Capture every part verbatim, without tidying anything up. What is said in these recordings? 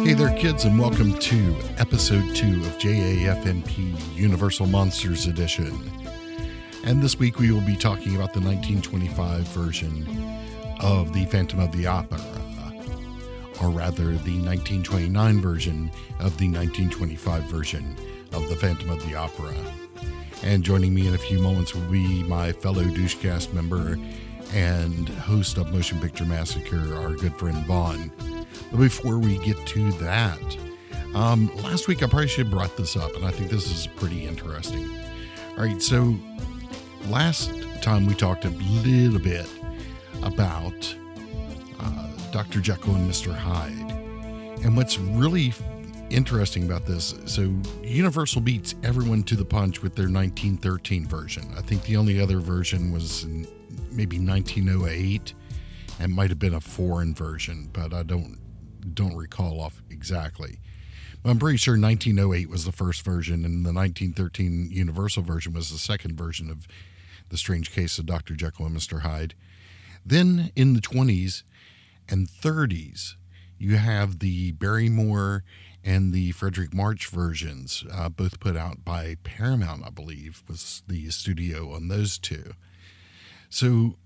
Hey there, kids, and welcome to episode two of J A F N P Universal Monsters Edition. And this week we will be talking about the nineteen twenty-five version of the Phantom of the Opera, or rather the nineteen twenty-nine version of the nineteen twenty-five version of the Phantom of the Opera. And joining me in a few moments will be my fellow Douchecast member and host of Motion Picture Massacre, our good friend Vaughn. But before we get to that, um, last week I probably should have brought this up, and I think this is pretty interesting. All right, so last time we talked a little bit about uh, Doctor Jekyll and Mister Hyde. And what's really interesting about this, so Universal beats everyone to the punch with their nineteen thirteen version. I think the only other version was in maybe nineteen oh eight, and might have been a foreign version, but I don't don't recall off exactly. But I'm pretty sure nineteen oh eight was the first version, and the nineteen thirteen Universal version was the second version of The Strange Case of Doctor Jekyll and Mister Hyde. Then in the twenties and thirties, you have the Barrymore and the Frederick March versions, uh, both put out by Paramount, I believe, was the studio on those two. So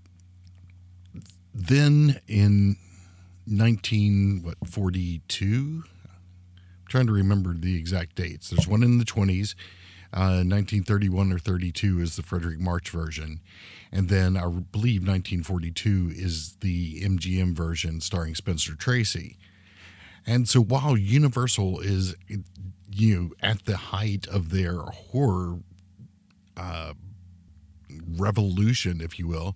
then in nineteen forty-two, I'm trying to remember the exact dates. There's one in the twenties, uh, nineteen thirty-one or thirty-two is the Frederick March version. And then I believe nineteen forty-two is the M G M version starring Spencer Tracy. And so while Universal is, you know, at the height of their horror uh, revolution, if you will,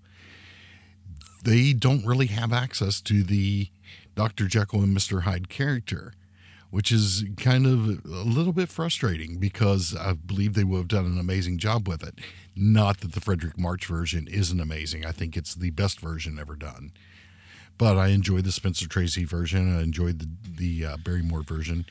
they don't really have access to the Doctor Jekyll and Mister Hyde character, which is kind of a little bit frustrating because I believe they would have done an amazing job with it. Not that the Frederick March version isn't amazing. I think it's the best version ever done. But I enjoyed the Spencer Tracy version. I enjoyed the, the uh, Barrymore version.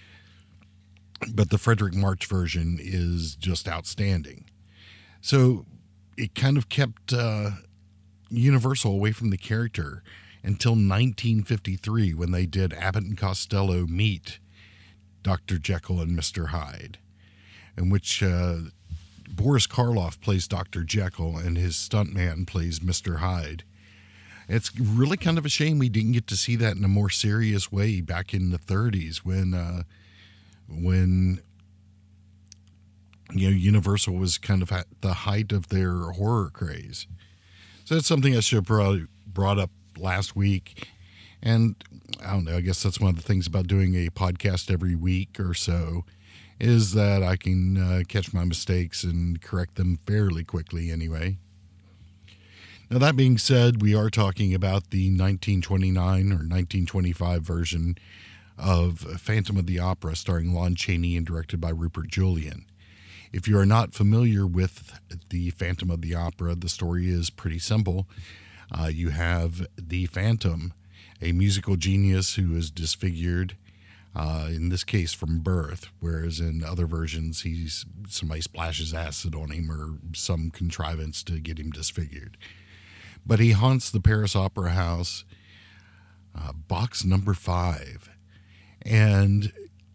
But the Frederick March version is just outstanding. So it kind of kept uh, Universal away from the character until nineteen fifty-three, when they did Abbott and Costello Meet Doctor Jekyll and Mister Hyde, in which uh, Boris Karloff plays Doctor Jekyll and his stuntman plays Mister Hyde. It's really kind of a shame we didn't get to see that in a more serious way back in the thirties when, uh, when you know, Universal was kind of at the height of their horror craze. So that's something I should have brought, brought up last week. And I don't know, I guess that's one of the things about doing a podcast every week or so, is that I can uh, catch my mistakes and correct them fairly quickly anyway. Now, that being said, we are talking about the nineteen twenty-nine or nineteen twenty-five version of Phantom of the Opera, starring Lon Chaney and directed by Rupert Julian. If you are not familiar with the Phantom of the Opera, the story is pretty simple. Uh, you have the Phantom, a musical genius who is disfigured, uh, in this case from birth, whereas in other versions, he's somebody splashes acid on him or some contrivance to get him disfigured. But he haunts the Paris Opera House, uh, box number five, and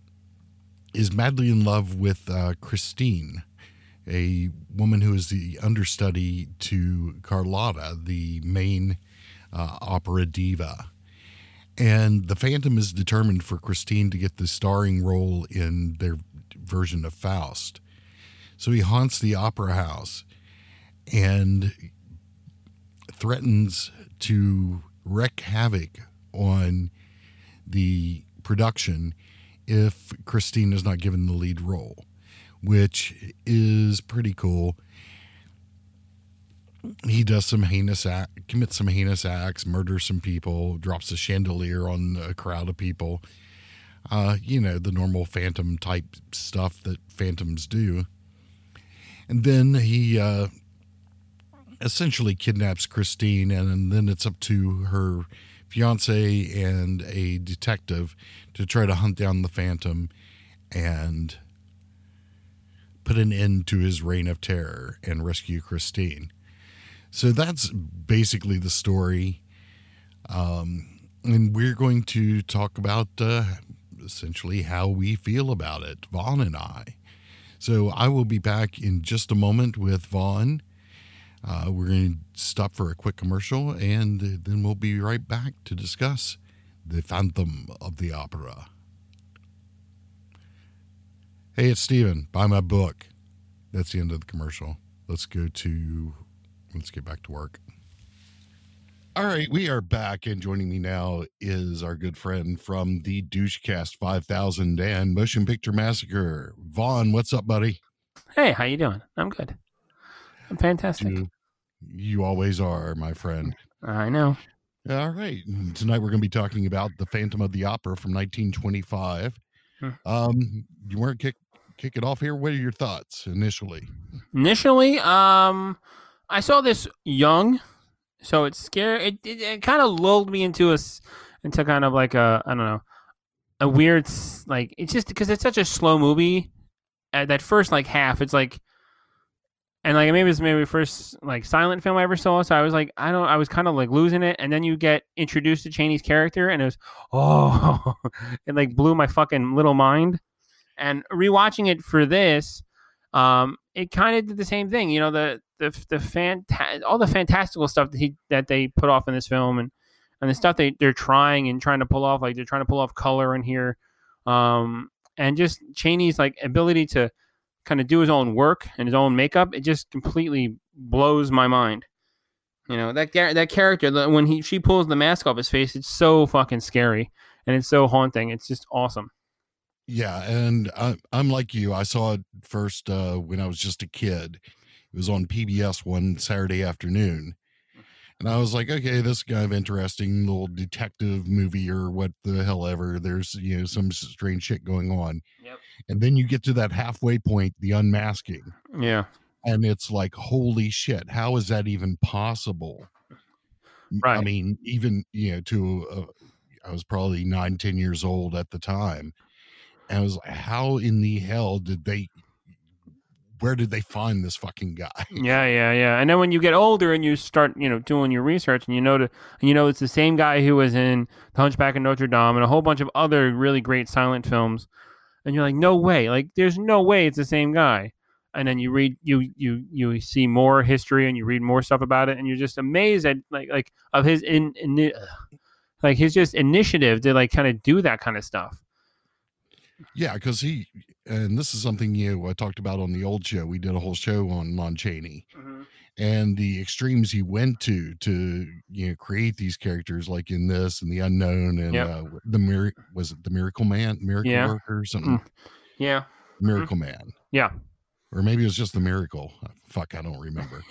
is madly in love with uh, Christine, a woman who is the understudy to Carlotta, the main uh, opera diva. And the Phantom is determined for Christine to get the starring role in their version of Faust. So he haunts the opera house and threatens to wreak havoc on the production if Christine is not given the lead role, which is pretty cool. He does some heinous act, commits some heinous acts, murders some people, drops a chandelier on a crowd of people. Uh, you know, the normal Phantom type stuff that Phantoms do. And then he uh, essentially kidnaps Christine, and then it's up to her fiance and a detective to try to hunt down the Phantom and put an end to his reign of terror and rescue Christine. So that's basically the story. Um, and we're going to talk about uh, essentially how we feel about it, Vaughn and I. So I will be back in just a moment with Vaughn. Uh, we're going to stop for a quick commercial, and then we'll be right back to discuss The Phantom of the Opera. Hey, it's Steven. Buy my book. That's the end of the commercial. Let's go to, let's get back to work. All right, we are back, and joining me now is our good friend from the Douchecast five thousand and Motion Picture Massacre, Vaughn. What's up, buddy? Hey, how you doing? I'm good. I'm fantastic. You, you always are, my friend. I know. All right, tonight we're going to be talking about The Phantom of the Opera from nineteen twenty-five. Hmm. Um, you weren't kick kick it off here. What are your thoughts initially? Initially, um, I saw this young. So it's scary. It, it, it kind of lulled me into a, into kind of like a, I don't know, a weird, like, it's just because it's such a slow movie. At that first, like, half, it's like, and like, maybe it's maybe the first, like, silent film I ever saw. So I was like, I don't, I was kind of like losing it. And then you get introduced to Chaney's character, and it was, oh, it like blew my fucking little mind. And rewatching it for this, um, it kind of did the same thing. You know, the, the, the fanta- all the fantastical stuff that he, that they put off in this film, and, and the stuff they, they're trying and trying to pull off, like they're trying to pull off color in here. Um, and just Chaney's like ability to kind of do his own work and his own makeup. It just completely blows my mind. You know, that, that character, the, when he, she pulls the mask off his face, it's so fucking scary and it's so haunting. It's just awesome. Yeah, and I, I'm like you. I saw it first uh, when I was just a kid. It was on P B S one Saturday afternoon. And I was like, okay, this is kind of interesting little detective movie or what the hell ever. There's, you know, some strange shit going on. Yep. And then you get to that halfway point, the unmasking. Yeah. And it's like, holy shit, how is that even possible? Right. I mean, even, you know, to, uh, I was probably nine, ten years old at the time. And I was like, how in the hell did they, where did they find this fucking guy? Yeah, yeah, yeah. And then when you get older and you start, you know, doing your research, and you know, to, and you know, it's the same guy who was in The Hunchback of Notre Dame and a whole bunch of other really great silent films. And you're like, no way, like, there's no way it's the same guy. And then you read, you, you, you see more history and you read more stuff about it. And you're just amazed at like, like of his in, in like his just initiative to like kind of do that kind of stuff. Yeah, because he, and this is something, you know, I talked about on the old show. We did a whole show on Lon Chaney, mm-hmm. and the extremes he went to to you know create these characters, like in this and The Unknown, and yep. uh, the mir- was it the Miracle Man, Miracle yeah. Worker, or something? Mm. Yeah, Miracle mm-hmm. Man. Yeah, or maybe it was just the Miracle. Fuck, I don't remember.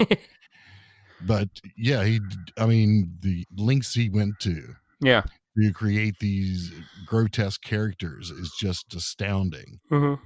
But yeah, he. I mean, the links he went to. Yeah. To create these grotesque characters is just astounding. Mm-hmm.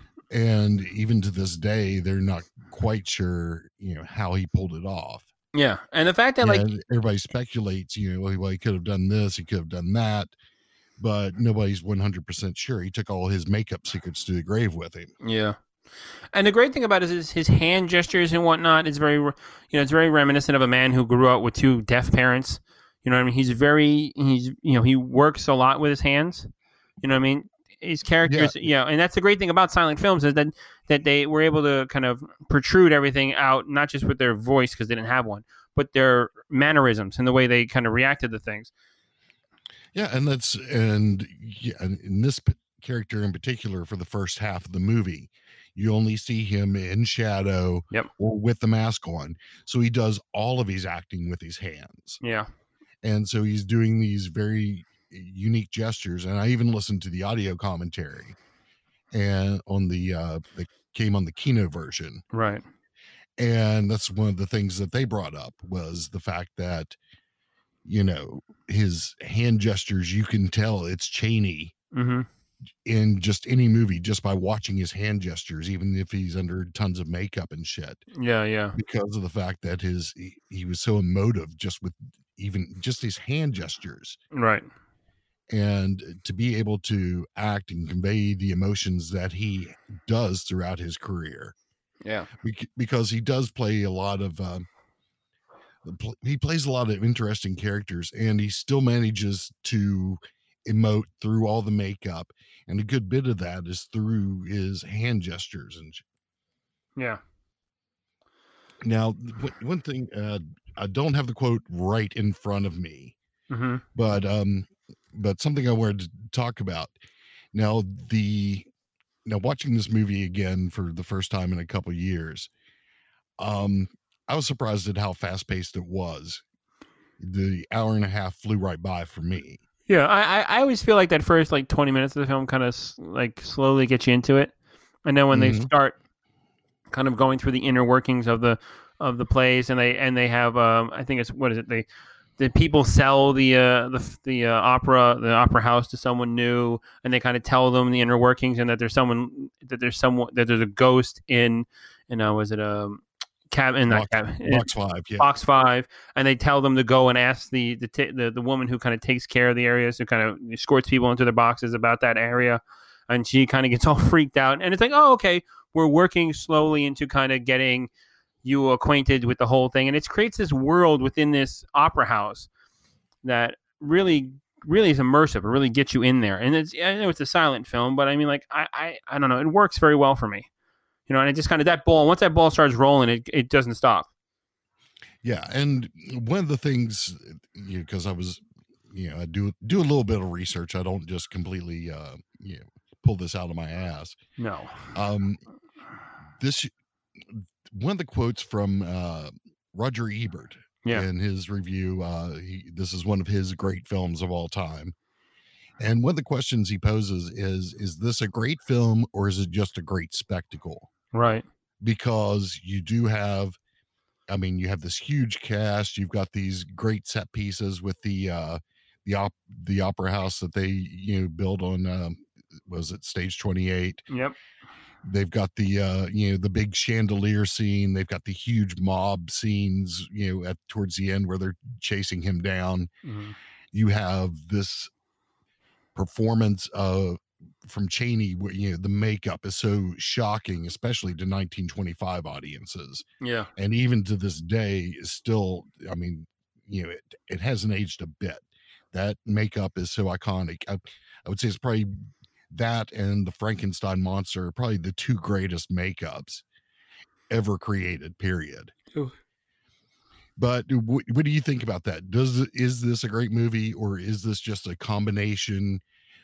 And even to this day, they're not quite sure, you know, how he pulled it off. Yeah. And the fact that yeah, like everybody speculates, you know, well, he could have done this, he could have done that, but nobody's one hundred percent sure. He took all his makeup secrets to the grave with him. Yeah. And the great thing about it is his hand gestures and whatnot is very, you know, it's very reminiscent of a man who grew up with two deaf parents. You know what I mean? He's very, he's, you know, he works a lot with his hands. You know what I mean? His characters, yeah. you know, and that's the great thing about silent films is that, that they were able to kind of protrude everything out, not just with their voice because they didn't have one, but their mannerisms and the way they kind of reacted to things. Yeah. And that's, and yeah, in this character in particular, for the first half of the movie, you only see him in shadow yep. or with the mask on. So he does all of his acting with his hands. Yeah. And so he's doing these very unique gestures. And I even listened to the audio commentary and on the, uh, that came on the Kino version. Right. And that's one of the things that they brought up was the fact that, you know, his hand gestures, you can tell it's Chaney mm-hmm. in just any movie, just by watching his hand gestures, even if he's under tons of makeup and shit. Yeah. Yeah. Because of the fact that his, he, he was so emotive just with, even just his hand gestures. Right. And to be able to act and convey the emotions that he does throughout his career. Yeah. Because he does play a lot of, um, he plays a lot of interesting characters, and he still manages to emote through all the makeup, and a good bit of that is through his hand gestures and sh- Yeah. Now, w- one thing, uh, I don't have the quote right in front of me, Mm-hmm. but um, but something I wanted to talk about. Now, the now watching this movie again for the first time in a couple years, um, I was surprised at how fast paced it was. The hour and a half flew right by for me. Yeah, I, I, I always feel like that first like twenty minutes of the film kind of s- like slowly gets you into it, and then when they Mhm. start kind of going through the inner workings of the of the place, and they and they have um I think it's what is it they the people sell the uh the the uh, opera the opera house to someone new, and they kind of tell them the inner workings, and that there's someone that there's someone that there's a ghost in, you know, was it um cabin not Box, cabin box five, yeah. box five, and they tell them to go and ask the the t- the, the woman who kind of takes care of the areas, who kind of escorts people into their boxes about that area, and she kind of gets all freaked out, and it's like, oh, okay, we're working slowly into kind of getting you acquainted with the whole thing, and it creates this world within this opera house that really really is immersive. It really gets you in there, and it's I know it's a silent film, but I mean, like I I, I don't know, it works very well for me, you know, and it just kind of that ball once that ball starts rolling, it it doesn't stop. Yeah, and one of the things, you know, because I was, you know, I do do a little bit of research. I don't just completely, uh, you know, pull this out of my ass. No. Um, this one of the quotes from uh, Roger Ebert Yeah. in his review. Uh, he, this is one of his great films of all time, and one of the questions he poses is: Is this a great film or is it just a great spectacle? Right. Because you do have. I mean, you have this huge cast. You've got these great set pieces with the uh, the op the opera house that they you know build on. Um, was it stage twenty-eight? Yep. They've got the uh, you know the big chandelier scene. They've got the huge mob scenes. You know, at towards the end where they're chasing him down. Mm-hmm. You have this performance of from Chaney, where you know the makeup is so shocking, especially to nineteen twenty-five audiences. Yeah. And even to this day is still, I mean, you know, it, it hasn't aged a bit. That makeup is so iconic. I, I would say it's probably that and the Frankenstein monster are probably the two greatest makeups ever created, period. Ooh. But w- what do you think about that? Does is this a great movie, or is this just a combination?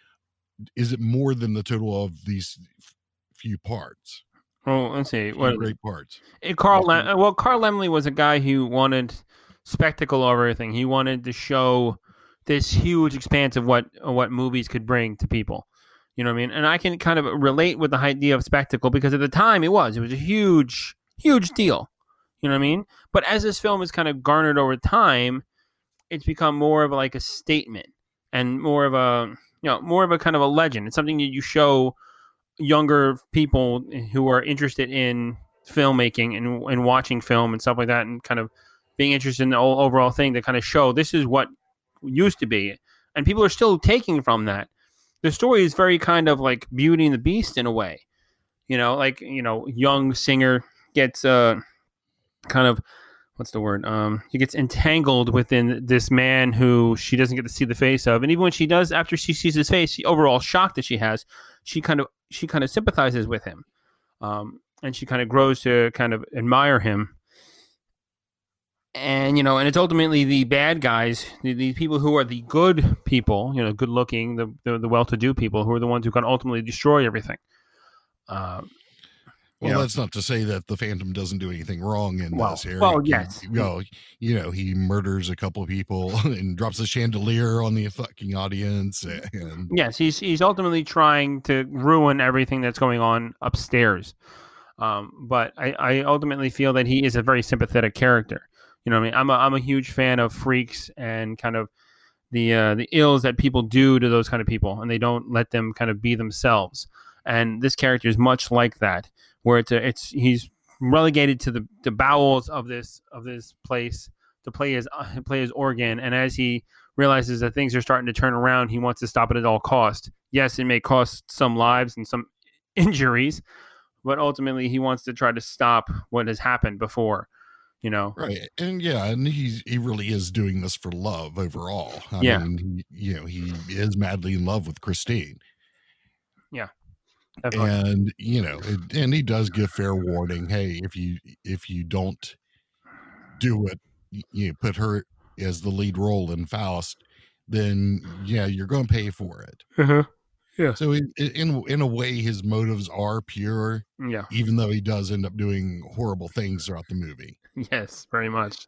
Is it more than the total of these f- few parts? Well, let's see. Few What great parts. it, Carl? Let's Lem- well, Carl Laemmle was a guy who wanted spectacle over everything. He wanted to show this huge expanse of what of what movies could bring to people. You know what I mean? And I can kind of relate with the idea of spectacle because at the time it was it was a huge huge deal. You know what I mean? But as this film has kind of garnered over time, it's become more of like a statement and more of a you know more of a kind of a legend. It's something that you show younger people who are interested in filmmaking and, and watching film and stuff like that, and kind of being interested in the whole overall thing to kind of show this is what used to be, and people are still taking from that. The story is very kind of like Beauty and the Beast in a way, you know, like you know, young singer gets uh kind of what's the word? Um, he gets entangled within this man who she doesn't get to see the face of, and even when she does, after she sees his face, the overall shock that she has, she kind of she kind of sympathizes with him, um, and she kind of grows to kind of admire him. And you know, and it's ultimately the bad guys, the, the people who are the good people, you know, good looking, the the, the well-to-do people, who are the ones who can ultimately destroy everything. Um, Well, know. that's not to say that the Phantom doesn't do anything wrong in well, this area. well, yes, He, well, you know, he murders a couple of people and drops a chandelier on the fucking audience. And yes, he's he's ultimately trying to ruin everything that's going on upstairs. Um, but I, I ultimately feel that he is a very sympathetic character. You know what I mean? I'm a I'm a huge fan of freaks and kind of the uh, the ills that people do to those kind of people, and they don't let them kind of be themselves. And this character is much like that, where it's a, it's he's relegated to the, the bowels of this of this place to play his uh, play his organ, and as he realizes that things are starting to turn around, he wants to stop it at all cost. Yes, it may cost some lives and some injuries, but ultimately he wants to try to stop what has happened before. you know. Right. And yeah, and he's he really is doing this for love overall. I Yeah. mean, he, you know, he is madly in love with Christine. Yeah. Definitely. And, you know, it, and he does give fair warning, hey, if you if you don't do it, you know, put her as the lead role in Faust, then yeah, you're going to pay for it. Uh-huh. Yeah. So in, in in a way, his motives are pure, Yeah. even though he does end up doing horrible things throughout the movie. Yes, very much.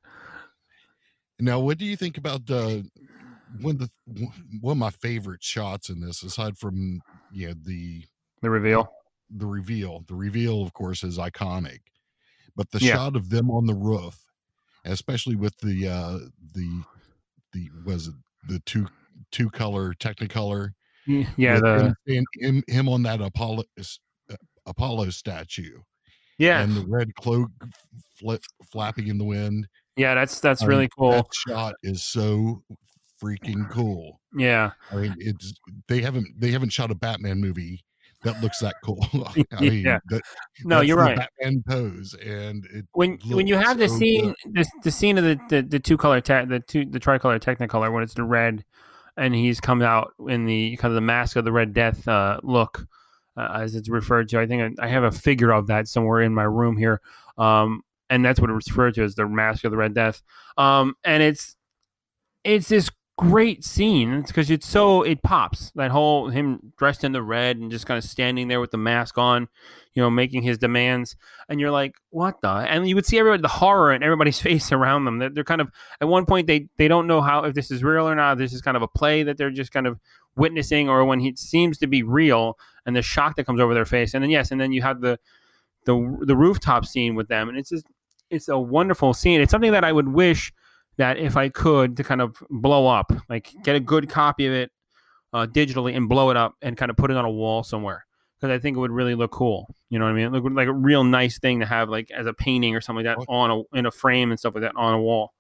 Now, what do you think about the one of the one of my favorite shots in this, aside from you know the The reveal? The reveal. The reveal, of course, is iconic. But the Yeah. shot of them on the roof, especially with the uh the the was it the two two color Technicolor. Yeah, the him, him, him on that Apollo uh, Apollo statue. Yeah. And the red cloak flip, flapping in the wind. Yeah, that's that's I really mean, cool. That shot is so freaking cool. Yeah. I mean, it's they haven't they haven't shot a Batman movie that looks that cool. I mean, yeah. that, no, you're right. Batman pose, and it when when you have so the scene, the, the scene of the the, the two color te- the two the tricolor Technicolor when it's the red, and he's come out in the kind of the Mask of the Red Death uh, look, uh, as it's referred to. I think I, I have a figure of that somewhere in my room here, um, and that's what it's referred to as the Mask of the Red Death. Um, and it's it's this great scene. It's because it's so it pops that whole him dressed in the red and just kind of standing there with the mask on, you know, making his demands, and you're like, what the? And you would see everybody, the horror in everybody's face around them. They're, they're kind of at one point they they don't know how if this is real or not. This is kind of a play that they're just kind of witnessing, or when it seems to be real, and the shock that comes over their face. And then yes, and then you have the the the rooftop scene with them, and it's just it's a wonderful scene. It's something that I would wish that if I could to kind of blow up, like get a good copy of it uh, digitally and blow it up and kind of put it on a wall somewhere, because I think it would really look cool. You know what I mean? It look like a real nice thing to have, like as a painting or something like that on a in a frame and stuff like that on a wall.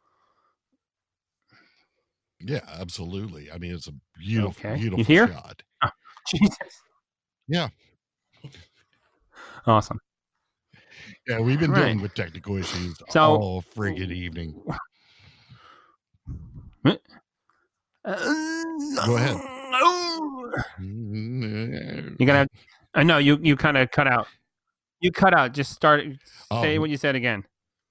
Yeah, absolutely. I mean, it's a beautiful, okay. beautiful you hear? shot. Oh, Jesus. Yeah. Awesome. Yeah, we've been right. dealing with technical issues so, all friggin' evening. Uh, Go ahead. You're gonna. I uh, know you. You kind of cut out. You cut out. Just start. Say um, what you said again.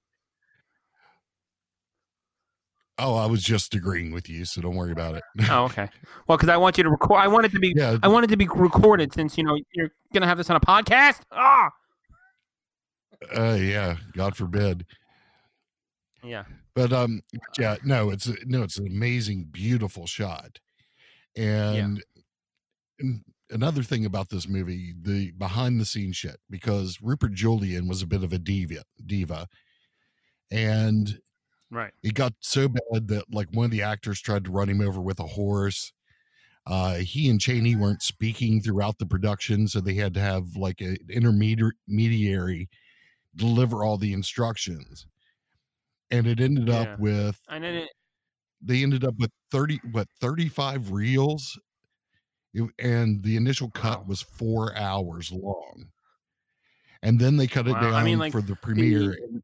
Oh, I was just agreeing with you, so don't worry about it. Oh, okay. Well, because I want you to record. I want it to be. Yeah. I want it to be recorded, since you know you're gonna have this on a podcast. Ah. Uh, yeah. God forbid. Yeah. But um, yeah. No, it's no, it's an amazing, beautiful shot, and, yeah. and another thing about this movie, the behind the scenes shit, because Rupert Julian was a bit of a diva, diva, and. Right. It got so bad that like one of the actors tried to run him over with a horse. Uh, he and Chaney weren't speaking throughout the production, so they had to have like an intermediary deliver all the instructions. And it ended yeah. up with and then it, they ended up with thirty what thirty-five reels. It, and the initial cut wow. was four hours long. And then they cut wow. it down I mean, like, for the premiere. The,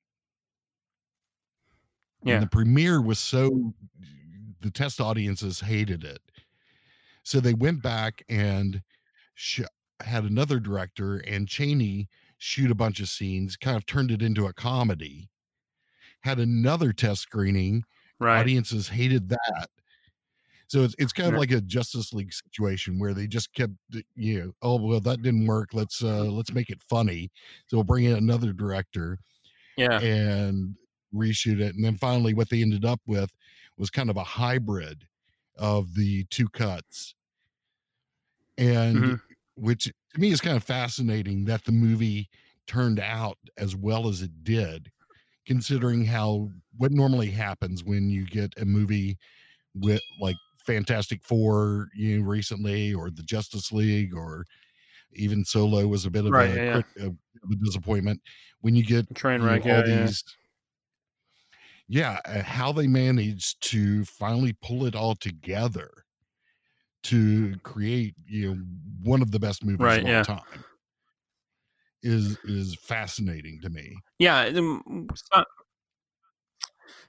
Yeah. And the premiere was so the test audiences hated it. So they went back and sh- had another director and Chaney shoot a bunch of scenes, kind of turned it into a comedy, had another test screening. Right. Audiences hated that. So it's, it's kind of right. like a Justice League situation where they just kept, you know, oh, well, that didn't work. Let's, uh, let's make it funny. So we'll bring in another director. Yeah. And reshoot it, and then finally what they ended up with was kind of a hybrid of the two cuts, and mm-hmm. which to me is kind of fascinating that the movie turned out as well as it did, considering how what normally happens when you get a movie with like Fantastic Four, you know, recently, or the Justice League, or even Solo was a bit of right, a, yeah, yeah. a, a disappointment when you get train wreck, you know, all yeah, these yeah. yeah how they managed to finally pull it all together to create, you know, one of the best movies right, of all yeah. time is is fascinating to me. Yeah,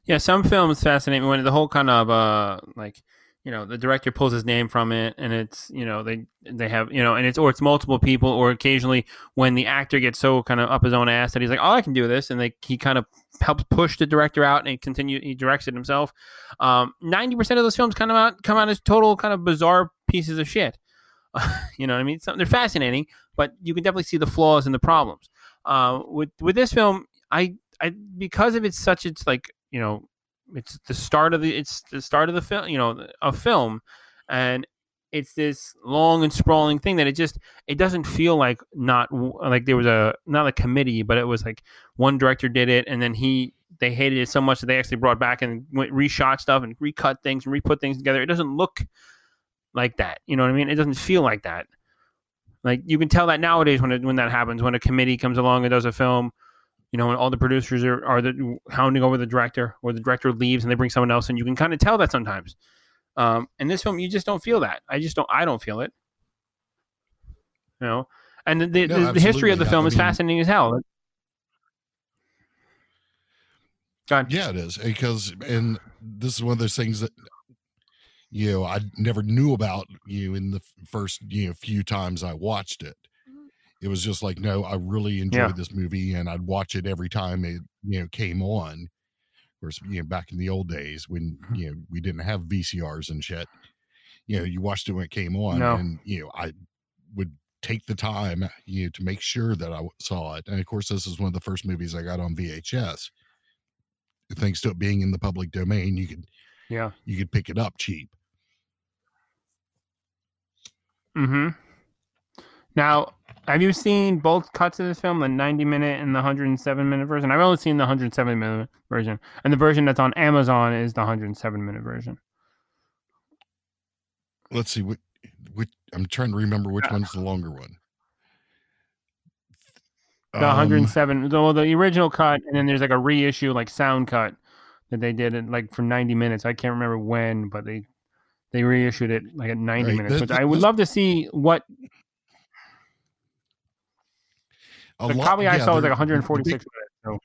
Yeah, some films fascinate me when the whole kind of uh like you know the director pulls his name from it, and it's you know they they have you know and it's or it's multiple people, or occasionally when the actor gets so kind of up his own ass that he's like, oh, I can do this, and like he kind of helps push the director out and continue he directs it himself. Um, ninety percent of those films kind of out come out as total kind of bizarre pieces of shit. You know what I mean? Some, they're fascinating, but you can definitely see the flaws and the problems. Uh, with with this film, I I because of it's such it's like you know it's the start of the it's the start of the film you know a film, and it's this long and sprawling thing that it just it doesn't feel like not like there was a not a committee, but it was like one director did it, and then he they hated it so much that they actually brought back and went, reshot stuff and recut things and re-put things together. It doesn't look like that, you know what I mean? It doesn't feel like that. Like you can tell that nowadays when it, when that happens, when a committee comes along and does a film, you know, and all the producers are, are the, hounding over the director, or the director leaves and they bring someone else, and you can kind of tell that sometimes. Um, in this film, you just don't feel that. I just don't. I don't feel it. You know, and the the, no, the history of the film I is mean, fascinating as hell. Go ahead. Yeah, it is, because and this is one of those things that you know I never knew about you know, in the first you know few times I watched it. It was just like, no, I really enjoyed yeah. this movie, and I'd watch it every time it you know came on. Of course, you know, back in the old days when you know we didn't have V C Rs and shit, you know, you watched it when it came on, no. and you know, I would take the time you know to make sure that I saw it. And of course, this is one of the first movies I got on V H S. Thanks to it being in the public domain, you could yeah you could pick it up cheap. Mm-hmm. Now, have you seen both cuts of this film, the ninety minute and the one hundred seven minute version? I've only seen the one hundred seven minute version, and the version that's on Amazon is the one hundred seven minute version. Let's see, which, which I'm trying to remember which one's the longer one. The um, one hundred seven, the, the original cut, and then there's like a reissue, like sound cut that they did it like for ninety minutes. I can't remember when, but they they reissued it like at ninety right. minutes, the, which the, I would this, love to see what. The lot, copy I yeah, saw was like one hundred forty-six big, minutes. So.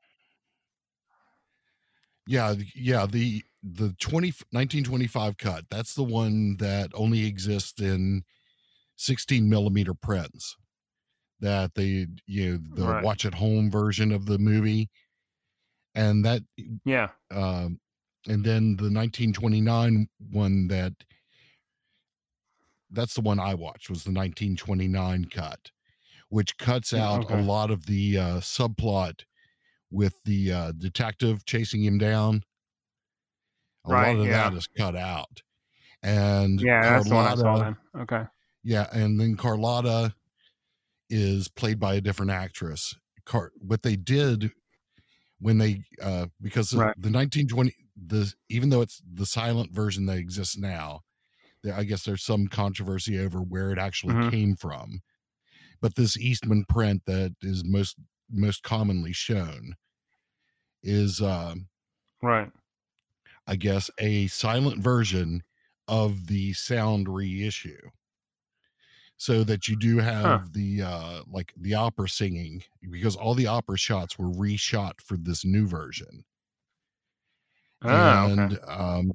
Yeah, yeah, the the twenty, nineteen twenty-five cut, that's the one that only exists in sixteen millimeter prints. That they, you know, the right. watch at home version of the movie. And that, yeah. Um, and then the nineteen twenty-nine one that, that's the one I watched, was the nineteen twenty-nine cut, which cuts out okay. a lot of the uh, subplot with the uh, detective chasing him down. A right, lot of yeah. that is cut out. And yeah, Carlotta, that's the one I saw then. Okay. Yeah, and then Carlotta is played by a different actress. Car- what they did when they, uh, because right. the nineteen twenty, the even though it's the silent version that exists now, there, I guess there's some controversy over where it actually mm-hmm. came from. But this Eastman print that is most most commonly shown is, um, right. I guess, a silent version of the sound reissue. So that you do have huh. the uh, like the opera singing, because all the opera shots were reshot for this new version. Ah, and okay. um,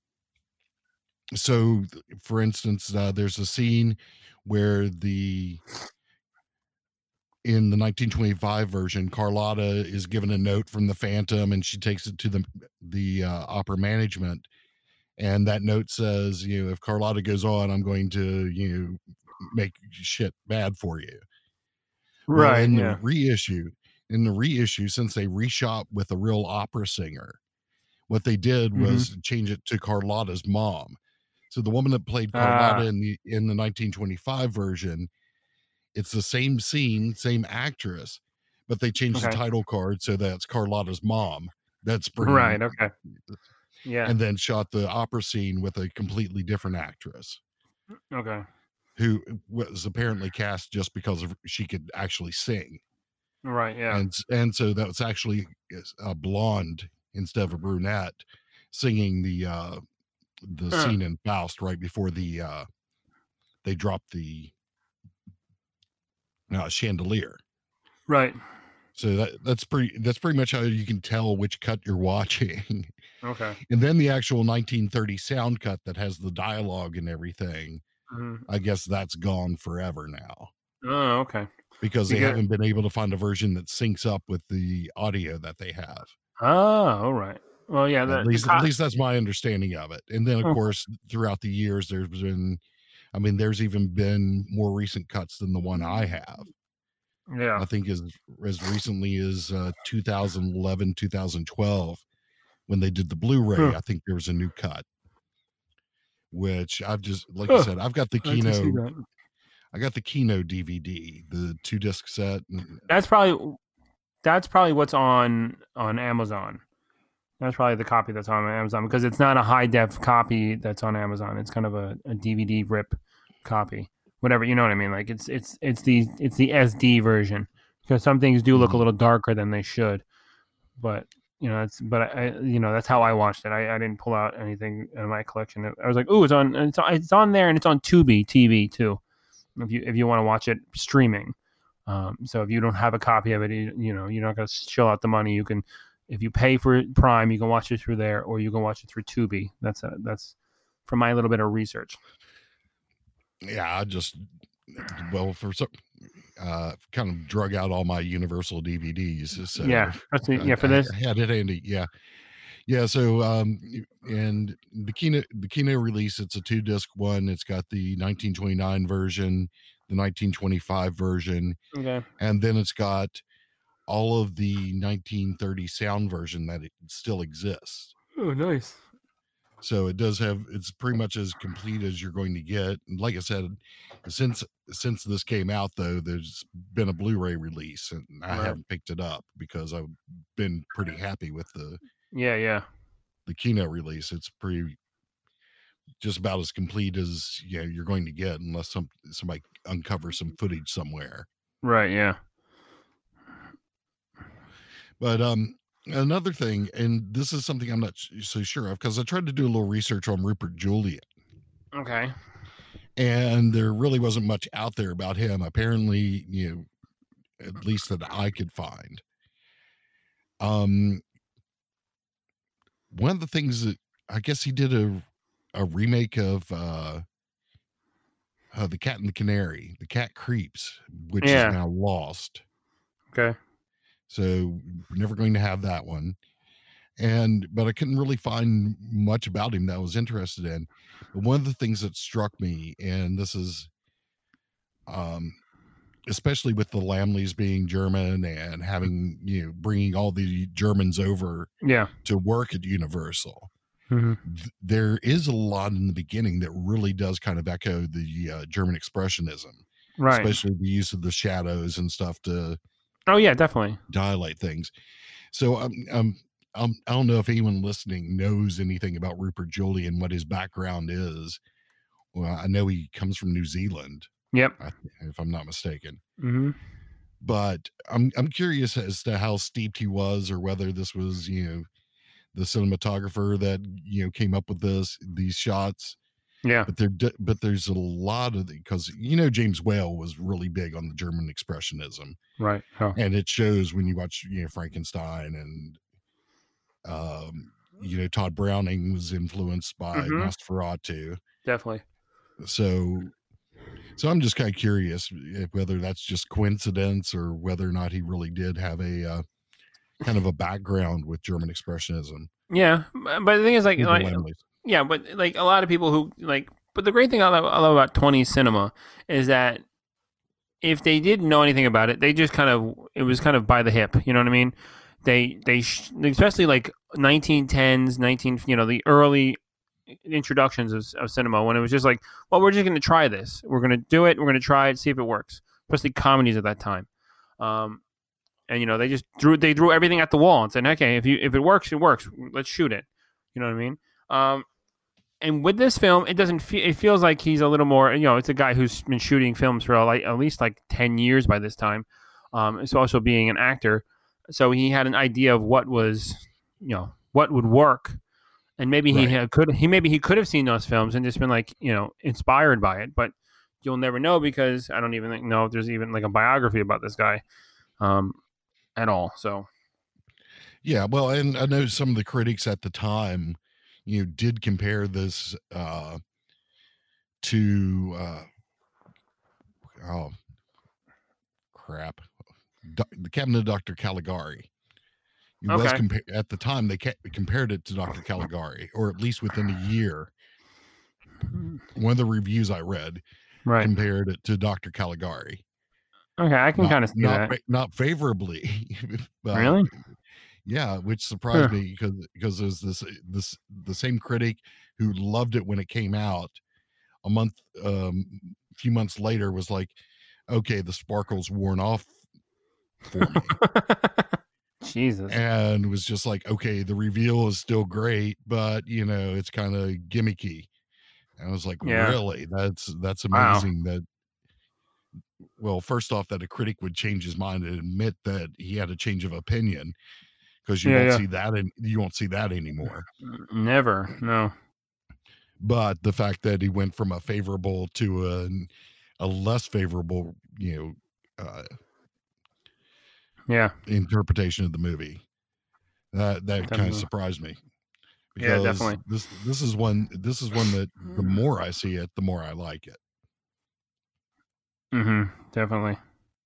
so, for instance, uh, there's a scene where the in the nineteen twenty-five version, Carlotta is given a note from the Phantom, and she takes it to the the uh, opera management, and that note says, you know, if Carlotta goes on, I'm going to, you know, make shit bad for you. Right. Well, in yeah. the reissue, in the reissue, since they reshot with a real opera singer, what they did mm-hmm. was change it to Carlotta's mom. So the woman that played Carlotta ah. in the in the nineteen twenty-five version, it's the same scene, same actress, but they changed okay. the title card so that's Carlotta's mom. That's bringing, right. Okay. Yeah. And then shot the opera scene with a completely different actress. Okay. Who was apparently cast just because of she could actually sing. Right, yeah. And and so that was actually a blonde instead of a brunette singing the uh, the uh. scene in Faust right before the uh, they dropped the uh, chandelier. Right. So that that's pretty that's pretty much how you can tell which cut you're watching. Okay. And then the actual nineteen thirty sound cut that has the dialogue and everything, Mm-hmm. I guess that's gone forever now. Oh, okay. Because they Because, haven't been able to find a version that syncs up with the audio that they have. oh, all right. Well, yeah. The, At least, the co- at least that's my understanding of it. And then, of Okay. course, throughout the years, there's been, I mean, there's even been more recent cuts than the one I have. Yeah. I think as as recently as uh, two thousand eleven, two thousand twelve, when they did the Blu-ray, Huh. I think there was a new cut. Which I've just, like Huh. I said, I've got the I like to see Kino. that. I got the Kino D V D, the two disc set. That's probably that's probably what's on on Amazon. That's probably the copy that's on Amazon because it's not a high def copy that's on Amazon. It's kind of a, a D V D rip copy, whatever, you know what I mean. Like it's it's it's the it's the S D version because some things do look a little darker than they should. But you know that's but I you know that's how I watched it. I, I didn't pull out anything in my collection. I was like, ooh, it's on it's on, it's on there and it's on Tubi T V too. If you if you want to watch it streaming. Um, so if you don't have a copy of it, you, you know, you're not going to shell out the money. You can, if you pay for Prime, you can watch it through there, or you can watch it through Tubi. That's a, that's from my little bit of research. Yeah, I just, well, for some, uh, kind of drug out all my Universal D V Ds. So yeah, that's the, I, yeah. For this, I had it handy. Yeah, yeah. So, um, and the Kino, the Kino release, it's a two disc one. It's got the nineteen twenty-nine version, the nineteen twenty-five version, okay, and then it's got all of the nineteen thirty sound version that it still exists. Oh, nice. So it does have, it's pretty much as complete as you're going to get. And like I said, since since this came out, though, there's been a Blu-ray release, and I Right. haven't picked it up because I've been pretty happy with the Yeah, yeah. the Kino release. It's pretty just about as complete as, you know, you're going to get, unless some somebody uncovers some footage somewhere. Right, yeah. But um, another thing, and this is something I'm not so sure of, because I tried to do a little research on Rupert Julian. Okay. And there really wasn't much out there about him. Apparently, you know, at least that I could find. Um, one of the things that I guess he did a a remake of uh, uh The Cat and the Canary, The Cat Creeps, which Yeah. is now lost. Okay. So we're never going to have that one. And but I couldn't really find much about him that I was interested in. But one of the things that struck me, and this is um especially with the Lamleys being German and having, you know, bringing all the Germans over Yeah. to work at Universal, Mm-hmm. th- there is a lot in the beginning that really does kind of echo the uh, German expressionism, Right. especially the use of the shadows and stuff to Oh yeah, definitely. dilate things. So um, um, um, I don't know if anyone listening knows anything about Rupert Julian, what his background is. Well, I know he comes from New Zealand, Yep. I- if I'm not mistaken. Mm-hmm. But I'm I'm curious as to how steeped he was, or whether this was, you know, the cinematographer that, you know, came up with this these shots. Yeah. But there d- but there's a lot of the, because, you know, James Whale was really big on the German expressionism, Right. Oh. and it shows when you watch, you know, Frankenstein, and um you know, Todd Browning was influenced by Mhm. Nosferatu. Definitely. So so I'm just kind of curious if, whether that's just coincidence, or whether or not he really did have a uh, kind of a background with German expressionism. Yeah, but the thing is, like, With the like Lamleys. yeah, but like a lot of people who like, but the great thing I love, I love about twenties cinema is that if they didn't know anything about it, they just kind of, it was kind of by the hip. You know what I mean? They they sh- especially like nineteen tens, nineteen, you know, the early introductions of, of cinema, when it was just like, well, we're just going to try this. We're going to do it. We're going to try it, see if it works. Especially comedies at that time. Um, and you know, they just threw they threw everything at the wall and said, okay, if you if it works, it works. Let's shoot it. You know what I mean? Um, and with this film, it doesn't feel. It feels like he's a little more. You know, it's a guy who's been shooting films for like at least like ten years by this time. Um, it's also being an actor, so he had an idea of what was, you know, what would work, and maybe he Right. had, could he maybe he could have seen those films and just been like, you know, inspired by it. But you'll never know, because I don't even think, know if there's even like a biography about this guy. Um, at all. So, yeah, well, and I know some of the critics at the time, you know, did compare this uh, to uh, oh crap, Do- the Cabinet of Doctor Caligari. It was okay. compa- at the time they ca- compared it to Doctor Caligari, or at least within a year. One of the reviews I read Right. compared it to Doctor Caligari. Okay, I can Not kind of see not that. fa- not favorably, but Really? yeah, which surprised Huh. me because because there's this this the same critic who loved it when it came out. A month, um, a few months later, was like, okay, the sparkle's worn off for me. Jesus. And was just like, okay, the reveal is still great, but you know, it's kind of gimmicky. And I was like, Yeah. really? That's that's Wow. amazing that well, first off, that a critic would change his mind and admit that he had a change of opinion, because you Yeah, won't yeah. see that and you won't see that anymore. Never. No. But the fact that he went from a favorable to a, a less favorable, you know, uh, Yeah. interpretation of the movie, that that kind of Definitely. surprised me. Yeah, Because definitely. this this is one this is one that the more I see it, the more I like it. Mm-hmm. Definitely.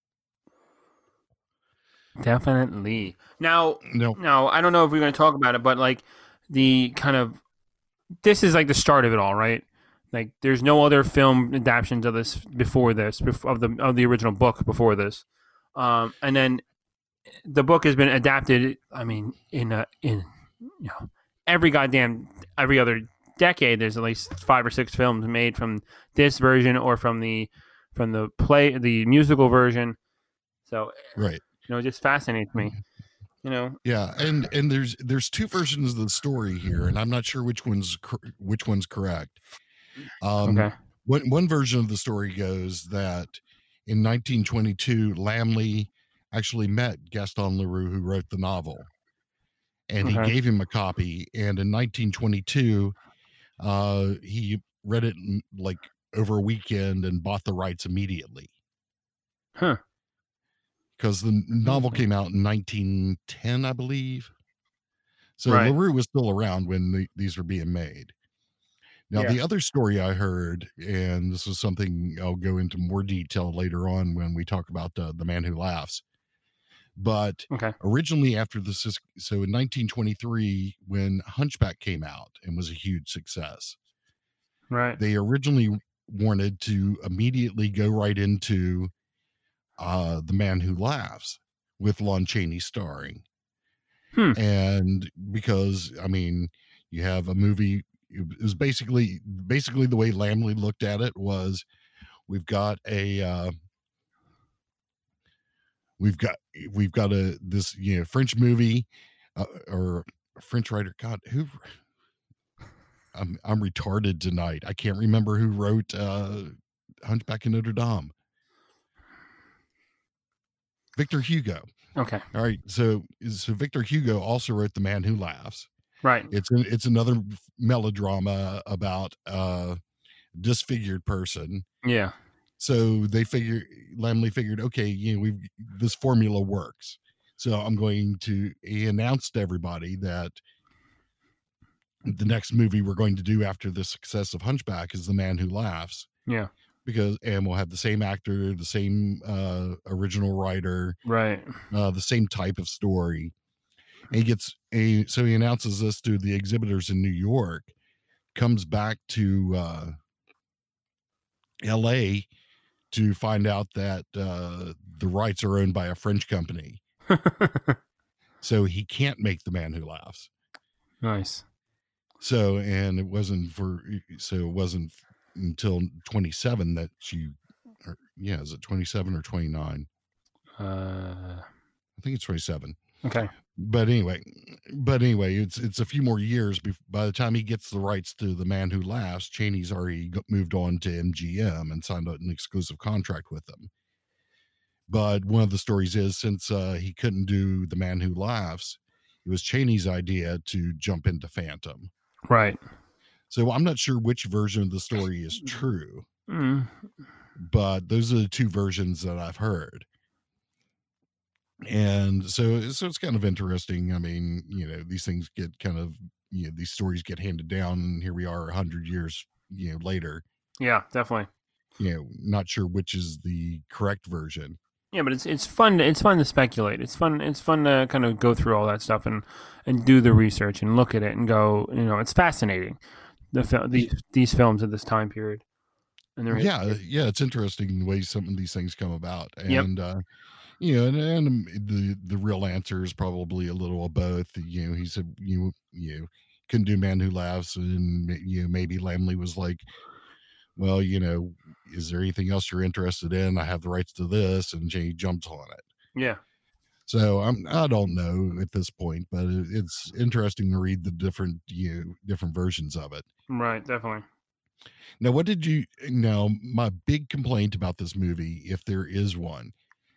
Definitely. Now, No, now I don't know if we're going to talk about it, but like the kind of this is like the start of it all, right? Like there's no other film adaptations of this before this, bef- of the of the original book before this, um, and then the book has been adapted. I mean, in a, in you know every goddamn every other decade, there's at least five or six films made from this version or from the from the play the musical version. So right. you know, it just fascinates me. You know, Yeah, and and there's there's two versions of the story here, and I'm not sure which one's cor- which one's correct. Um, okay, one one version of the story goes that in nineteen twenty-two, Lamley actually met Gaston Leroux, who wrote the novel, and he okay, gave him a copy. And in nineteen twenty-two, uh, he read it in, like over a weekend and bought the rights immediately, huh? because the novel came out in nineteen ten, I believe. So Right. LaRue was still around when the, these were being made. Now, Yeah. the other story I heard, and this is something I'll go into more detail later on when we talk about uh, The Man Who Laughs. But Okay. originally, after this, is, so in nineteen twenty-three, when Hunchback came out and was a huge success, Right. they originally wanted to immediately go right into uh, The Man Who Laughs with Lon Chaney starring. Hmm. And because, I mean, you have a movie, it was basically basically the way Lamley looked at it was, we've got a uh, we've got we've got a this you know French movie uh, or a French writer. God, who I'm I'm retarded tonight. I can't remember who wrote uh, Hunchback of Notre Dame. Victor Hugo. Okay. All right, so so Victor Hugo also wrote The Man Who Laughs. Right. It's an, it's another melodrama about a disfigured person. Yeah. So they figure Lamley figured, okay, you know, we've this formula works. So I'm going to he announced to everybody that the next movie we're going to do after the success of Hunchback is The Man Who Laughs. Yeah. Because and we'll have the same actor, the same uh, original writer, right, uh, the same type of story. And he gets a so he announces this to the exhibitors in New York, comes back to uh, L A to find out that uh, the rights are owned by a French company. So he can't make The Man Who Laughs. Nice. So, and it wasn't for, so it wasn't until twenty-seven that she, or, yeah, is it twenty-seven or twenty-nine? Uh, I think it's twenty-seven. Okay. But anyway, but anyway, it's it's a few more years. Before, by the time he gets the rights to The Man Who Laughs, Chaney's already moved on to M G M and signed an exclusive contract with them. But one of the stories is, since uh, he couldn't do The Man Who Laughs, it was Chaney's idea to jump into Phantom. Right. So I'm not sure which version of the story is true, mm. but those are the two versions that I've heard. And so, so it's kind of interesting. I mean, you know, these things get kind of, you know, these stories get handed down, and here we are a hundred years, you know, later. Yeah, definitely. You know, not sure which is the correct version. Yeah, but it's it's fun. It's fun to speculate. It's fun. It's fun to kind of go through all that stuff and, and do the research and look at it and go. You know, it's fascinating. The fil- these these films at this time period. And yeah, history. yeah, it's interesting the way some of these things come about. And yep. uh, you know, and, and the the real answer is probably a little of both. You know, he said you you know, couldn't do Man Who Laughs, and you know, maybe Laemmle was like, well, you know, is there anything else you're interested in? I have the rights to this, and Jay jumps on it. Yeah. So I'm I don't know at this point, but it, it's interesting to read the different you know, different versions of it. Right, definitely. Now, what did you? Now, my big complaint about this movie, if there is one,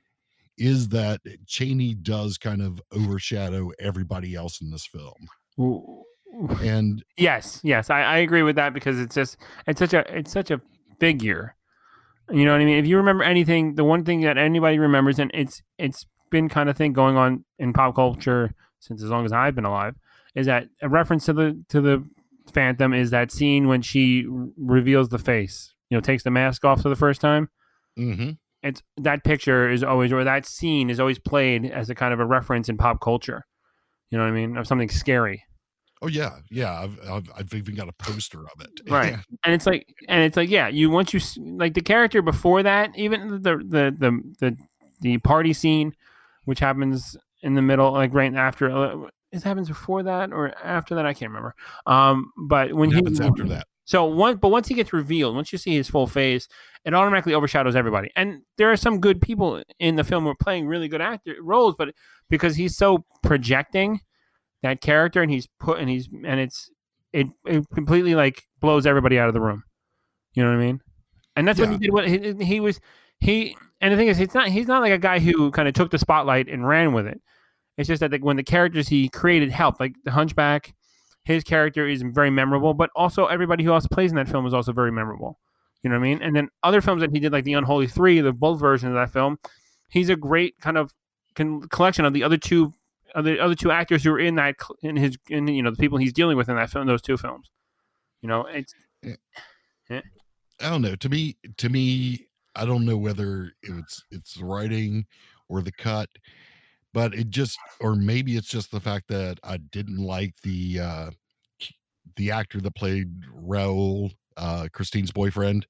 is that Chaney does kind of overshadow everybody else in this film. Ooh. And yes, yes, I, I agree with that, because it's just it's such a it's such a figure. You know what I mean? If you remember anything, the one thing that anybody remembers, and it's it's been kind of thing going on in pop culture since as long as I've been alive, is that a reference to the to the Phantom is that scene when she r- reveals the face. You know, takes the mask off for the first time. Mm-hmm. It's that picture is always, or that scene is always played as a kind of a reference in pop culture. You know what I mean? Of something scary. Oh yeah, yeah. I've, I've I've even got a poster of it. Right, and it's like, and it's like, yeah. You once you like the character before that, even the the the the the party scene, which happens in the middle, like right after. Uh, it happens before that or after that. I can't remember. Um, but when it he happens after that. So one, but once he gets revealed, once you see his full face, it automatically overshadows everybody. And there are some good people in the film who are playing really good actor roles, but because he's so projecting that character, and he's put, and he's, and it's, it, it completely like blows everybody out of the room. You know what I mean? And that's yeah. what he did. What he, he was, he, and the thing is, it's not, he's not like a guy who kind of took the spotlight and ran with it. It's just that like, when the characters he created helped, like the Hunchback, his character is very memorable, but also everybody who else plays in that film is also very memorable. You know what I mean? And then other films that he did, like The Unholy Three, the both versions of that film, he's a great kind of con- collection of the other two, of the other two actors who are in that, in his, in you know, the people he's dealing with in that film, those two films. You know, it's. Yeah. Yeah. I don't know. To me, to me, I don't know whether it's it's the writing or the cut, but it just, or maybe it's just the fact that I didn't like the uh, the actor that played Raoul, uh, Christine's boyfriend.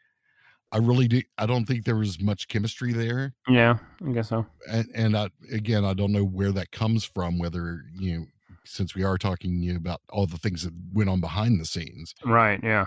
I really do. I don't think there was much chemistry there. Yeah, I guess so. And, and I, again, I don't know where that comes from, whether, you know, since we are talking you know, about all the things that went on behind the scenes. Right, yeah.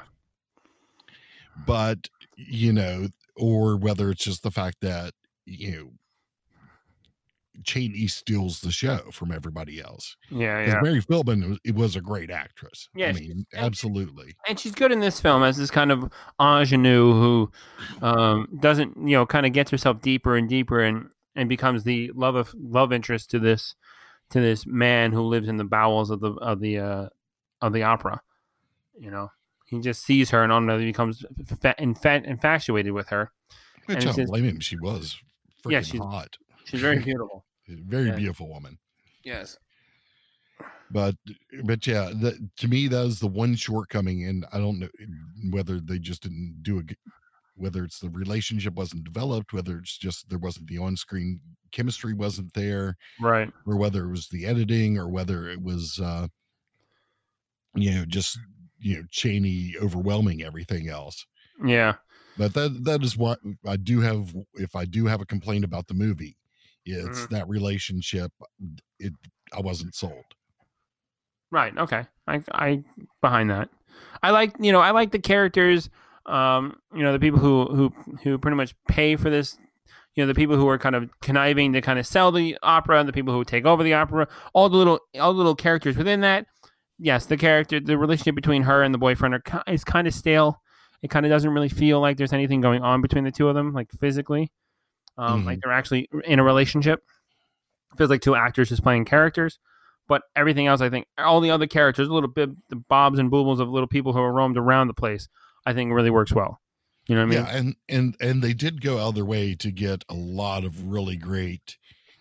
But, you know, or whether it's just the fact that, you know, Chaney steals the show from everybody else. Yeah, yeah. Mary Philbin was, it was a great actress. Yeah, I mean, absolutely. And she's good in this film as this kind of ingenue who um, doesn't, you know, kind of gets herself deeper and deeper and, and becomes the love of love interest to this to this man who lives in the bowels of the of the uh, of the opera. You know, he just sees her and on another becomes fa- infa- infatuated with her. Which I don't blame him. She was freaking yeah, she's, hot. She's very beautiful. Very yeah. beautiful woman. Yes. But, but yeah, the, to me, that was the one shortcoming. And I don't know whether they just didn't do a, whether it's the relationship wasn't developed, whether it's just there wasn't the on-screen chemistry wasn't there. Right. Or whether it was the editing or whether it was, uh, you know, just, you know, Chaney overwhelming everything else. Yeah. But that, that is what I do have. If I do have a complaint about the movie, it's mm-hmm. that relationship. It, I wasn't sold. Right. Okay. I, I behind that. I like, you know, I like the characters. Um, you know, the people who, who, who pretty much pay for this. You know, the people who are kind of conniving to kind of sell the opera, and the people who take over the opera. All the little, all the little characters within that. Yes, the character, the relationship between her and the boyfriend are is kind of stale. It kind of doesn't really feel like there's anything going on between the two of them, like physically. Um, mm-hmm. Like they're actually in a relationship. It feels like two actors just playing characters. But everything else, I think, all the other characters, little bit, the bobs and boobles of little people who are roamed around the place, I think really works well. You know what I mean? Yeah, and, and, and they did go out of their way to get a lot of really great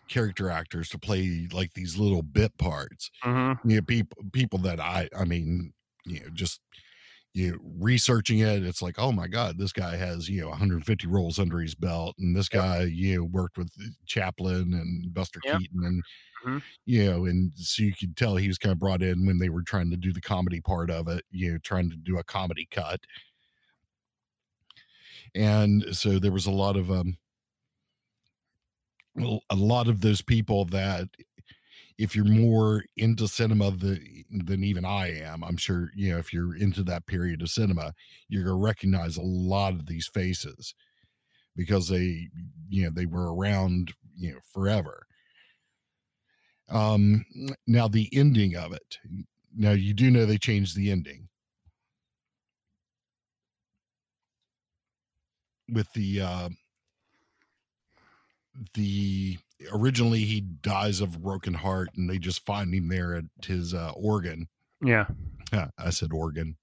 character actors to play like these little bit parts. Mm-hmm. You know, people people that I I mean, you know, just you know, researching it, it's like, oh my God, this guy has, you know, one hundred fifty roles under his belt. And this Yep. guy, you know, worked with Chaplin and Buster Yep. Keaton. And, Mm-hmm. you know, and so you could tell he was kind of brought in when they were trying to do the comedy part of it, you know, trying to do a comedy cut. And so there was a lot of, um, well, a lot of those people that, if you're more into cinema the, than even I am, I'm sure, you know, if you're into that period of cinema, you're going to recognize a lot of these faces because they, you know, they were around, you know, forever. Um, now the ending of it, now you do know they changed the ending with the, uh, the, originally he dies of a broken heart and they just find him there at his uh, organ. Yeah. I said organ.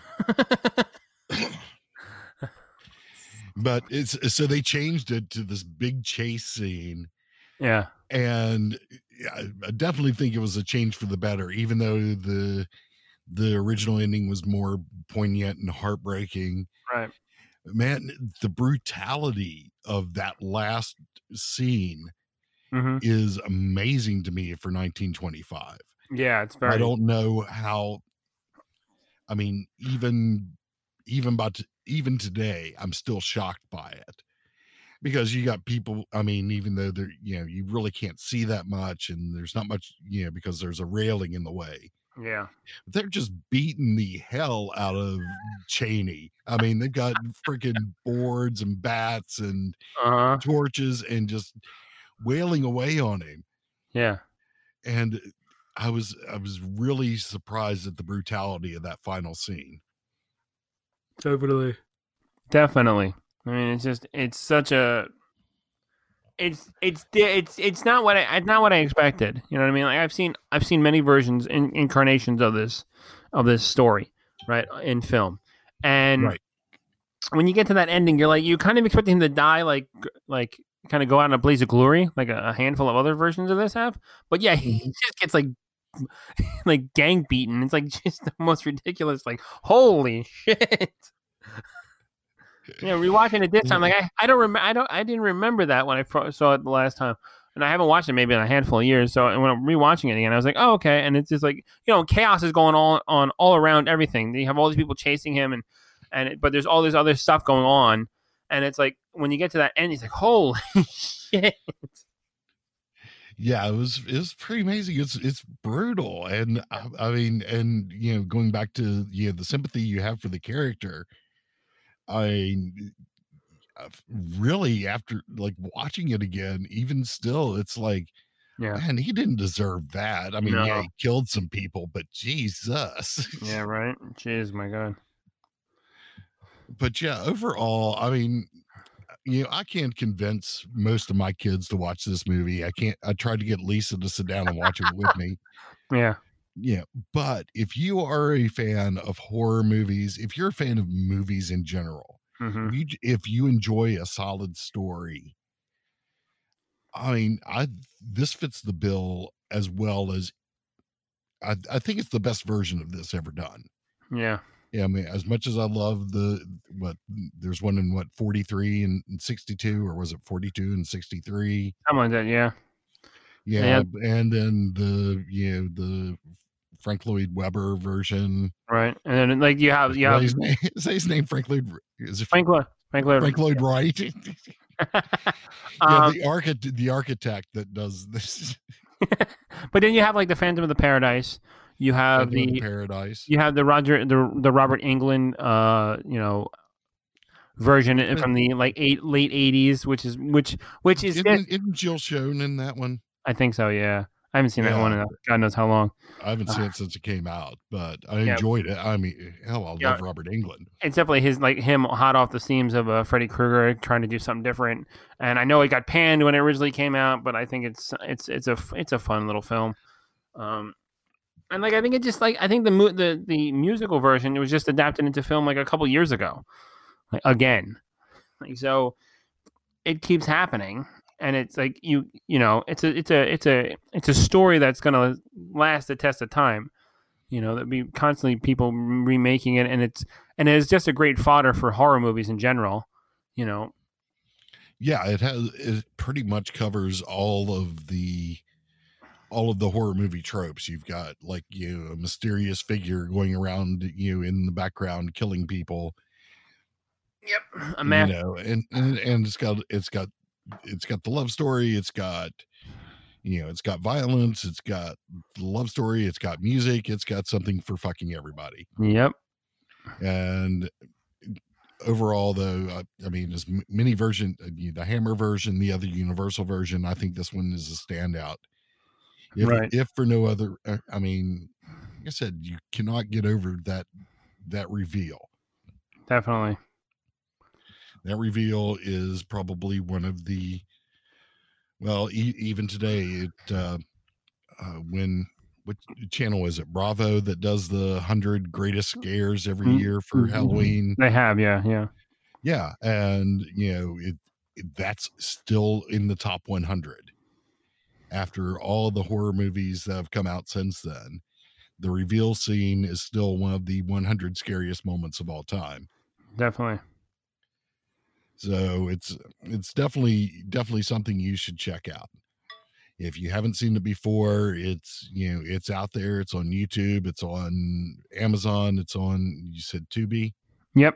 But it's so they changed it to this big chase scene. Yeah. And I definitely think it was a change for the better, even though the the original ending was more poignant and heartbreaking. Right. Man, the brutality of that last scene mm-hmm. is amazing to me for nineteen twenty-five. Yeah, it's very. I don't know how. I mean, even even about even today, I'm still shocked by it because you got people. I mean, even though they're, you know, you really can't see that much, and there's not much, you know, because there's a railing in the way. Yeah, they're just beating the hell out of Cheney. I mean, they've got freaking boards and bats and uh-huh. torches and just wailing away on him. Yeah, and I was I was really surprised at the brutality of that final scene. Definitely, definitely. I mean, it's just it's such a. It's it's it's it's not what I it's not what I expected. You know what I mean? Like I've seen I've seen many versions and in, incarnations of this of this story, right, in film, and right. when you get to that ending, you're like you kind of expect him to die, like like kind of go out in a blaze of glory, like a, a handful of other versions of this have. But yeah, he just gets like like gang beaten. It's like just the most ridiculous. Like holy shit. Yeah, rewatching it this time, like I, I don't remember, I don't, I didn't remember that when I saw it the last time, and I haven't watched it maybe in a handful of years. So when I'm rewatching it again, I was like, oh okay, and it's just like you know, chaos is going on on all around everything. You have all these people chasing him, and and it, but there's all this other stuff going on, and it's like when you get to that end, he's like, holy shit. Yeah, it was it was pretty amazing. It's it's brutal, and I, I mean, and you know, going back to you know the sympathy you have for the character. I really, after like watching it again, even still, it's like, yeah, man, he didn't deserve that. I mean, no. yeah, he killed some people, but Jesus. Yeah, right. Jeez, my God. But yeah, overall, I mean, you know, I can't convince most of my kids to watch this movie. I can't. I tried to get Lisa to sit down and watch it with me. Yeah. Yeah, but if you are a fan of horror movies, if you're a fan of movies in general, mm-hmm. if you if you enjoy a solid story, I mean, I this fits the bill as well as I, I think it's the best version of this ever done. Yeah, yeah. I mean, as much as I love the what there's one in what forty-three and sixty-two, or was it forty-two and sixty-three? Something like that. Yeah. Yeah, yeah. And then the you know the Frank Lloyd Webber version, right? And then like you have you have his name, say his name Frank Lloyd is it Frank Lloyd Frank Lloyd Frank Lloyd Wright. yeah, um, the architect the architect that does this. But then you have like the Phantom of the Paradise. You have Phantom the, the Paradise. You have the Roger the the Robert Englund uh you know version from the like eight late eighties, which is which which is isn't, isn't Jill Schoen in that one? I think so. Yeah. I haven't seen yeah. that one in God knows how long. I haven't seen uh, it since it came out, but I yeah. enjoyed it. I mean, hell, I yeah. love Robert Englund. It's definitely his like him hot off the seams of uh, Freddy Krueger trying to do something different. And I know it got panned when it originally came out, but I think it's it's it's a it's a fun little film. Um, and like I think it just like I think the the the musical version it was just adapted into film like a couple years ago, like, again. Like so, it keeps happening. and it's like you you know it's a it's a it's a it's a story that's gonna last the test of time. You know, that be constantly people remaking it, and it's and it's just a great fodder for horror movies in general. You know. Yeah, it has. It pretty much covers all of the all of the horror movie tropes. You've got like you know, a mysterious figure going around you know, in the background killing people. Yep, a you know, and, and and it's got it's got it's got the love story. It's got you know, it's got violence. It's got the love story. It's got music. It's got something for fucking everybody. Yep. And overall, though, I, I mean, as many version, the Hammer version, the other Universal version, I think this one is a standout. If, right. If for no other, I mean, like I said, you cannot get over that that reveal. Definitely. That reveal is probably one of the, well, e- even today, it uh, uh, when what channel is it? Bravo that does the hundred greatest scares every year for mm-hmm. Halloween. They have, yeah, yeah, yeah, and you know it, it. That's still in the top one hundred. After all the horror movies that have come out since then, the reveal scene is still one of the one hundred scariest moments of all time. Definitely. So it's it's definitely definitely something you should check out. If you haven't seen it before, it's you know it's out there. It's on YouTube. It's on Amazon. It's on you said Tubi. Yep.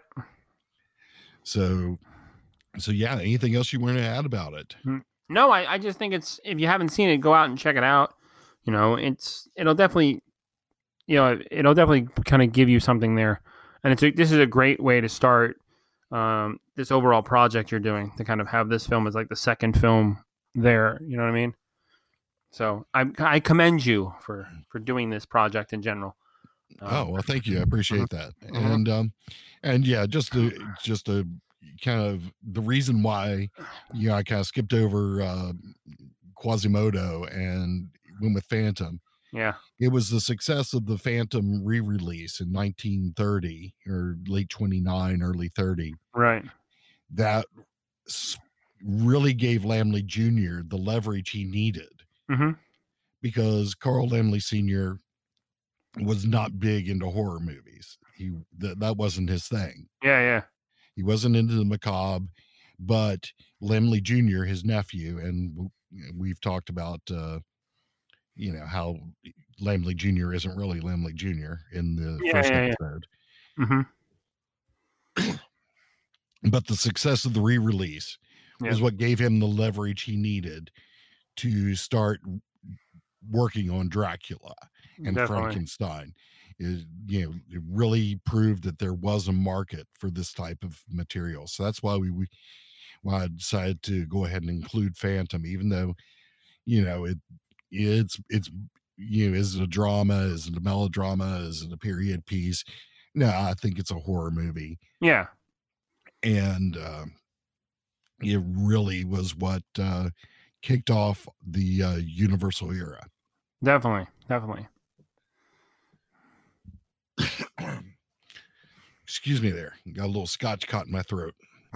So so yeah. Anything else you want to add about it? No, I, I just think it's if you haven't seen it, go out and check it out. You know, it's it'll definitely you know it'll definitely kind of give you something there, and it's a, this is a great way to start. Um, this overall project you're doing to kind of have this film as like the second film there, you know what I mean? So I I commend you for, for doing this project in general. Um, oh, well, thank you. I appreciate that. Mm-hmm. And, um, and yeah, just to, just to kind of the reason why, you know, I kind of skipped over, uh, Quasimodo and went with Phantom. Yeah. It was the success of the Phantom re-release in nineteen thirty or late twenty-nine, early thirty. Right. That really gave Laemmle Junior the leverage he needed. Mm-hmm. Because Carl Laemmle Senior was not big into horror movies. He that that wasn't his thing. Yeah, yeah. He wasn't into the macabre, but Laemmle Junior, his nephew, and we've talked about uh, you know, how Laemmle Junior isn't really Laemmle Junior in the yeah, first yeah, episode. Yeah. Mm-hmm. But the success of the re-release yeah. was what gave him the leverage he needed to start working on Dracula and Definitely. Frankenstein. Is you know, it really proved that there was a market for this type of material. So that's why we, we why I decided to go ahead and include Phantom, even though, you know, it it's it's you know, is it a drama, is it a melodrama, is it a period piece? No, I think it's a horror movie. Yeah. And uh, it really was what uh, kicked off the uh, Universal era. Definitely, definitely. Excuse me there. Got a little scotch caught in my throat.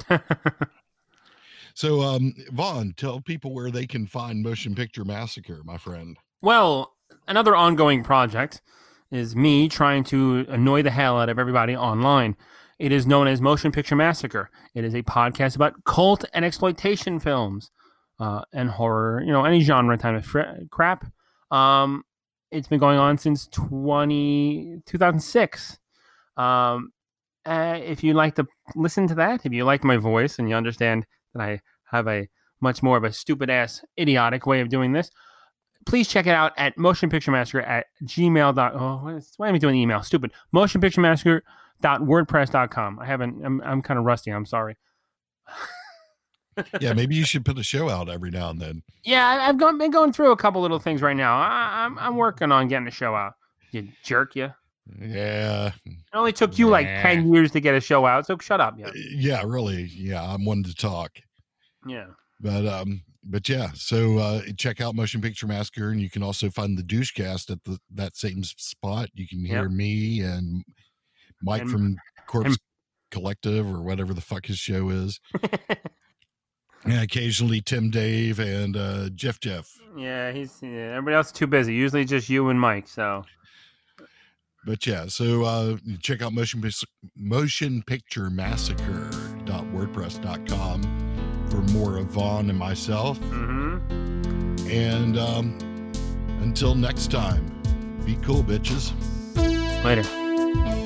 So, um, Vaughn, tell people where they can find Motion Picture Massacre, my friend. Well, another ongoing project is me trying to annoy the hell out of everybody online. It is known as Motion Picture Massacre. It is a podcast about cult and exploitation films uh, and horror, you know, any genre kind of fr- crap. Um, it's been going on since twenty, two thousand six. Um, uh, if you like to listen to that, if you like my voice and you understand that I have a much more of a stupid ass idiotic way of doing this, please check it out at Motion Picture Massacre at gmail. Oh, why am I doing email? Stupid. Motion Picture Massacre dot wordpress dot com. I haven't, I'm, I'm kind of rusty. I'm sorry. Yeah, maybe you should put a show out every now and then. Yeah, I've gone, been going through a couple little things right now. I, I'm I'm working on getting a show out. You jerk, you. Yeah. It only took you nah. like ten years to get a show out, so shut up. Yeah, yeah really. Yeah, I'm one to talk. Yeah. But um, but yeah, so uh, check out Motion Picture Massacre, and you can also find the Douchecast at the that same spot. You can hear yep. me and Mike and, from Corpse and, Collective or whatever the fuck his show is. Yeah, occasionally Tim Dave and uh, Jeff Jeff. Yeah, he's yeah, everybody else is too busy. Usually just you and Mike. So, but yeah, so uh, check out motion motion picture massacre dot wordpress dot com for more of Vaughn and myself. Mm-hmm. And um, until next time, be cool, bitches. Later.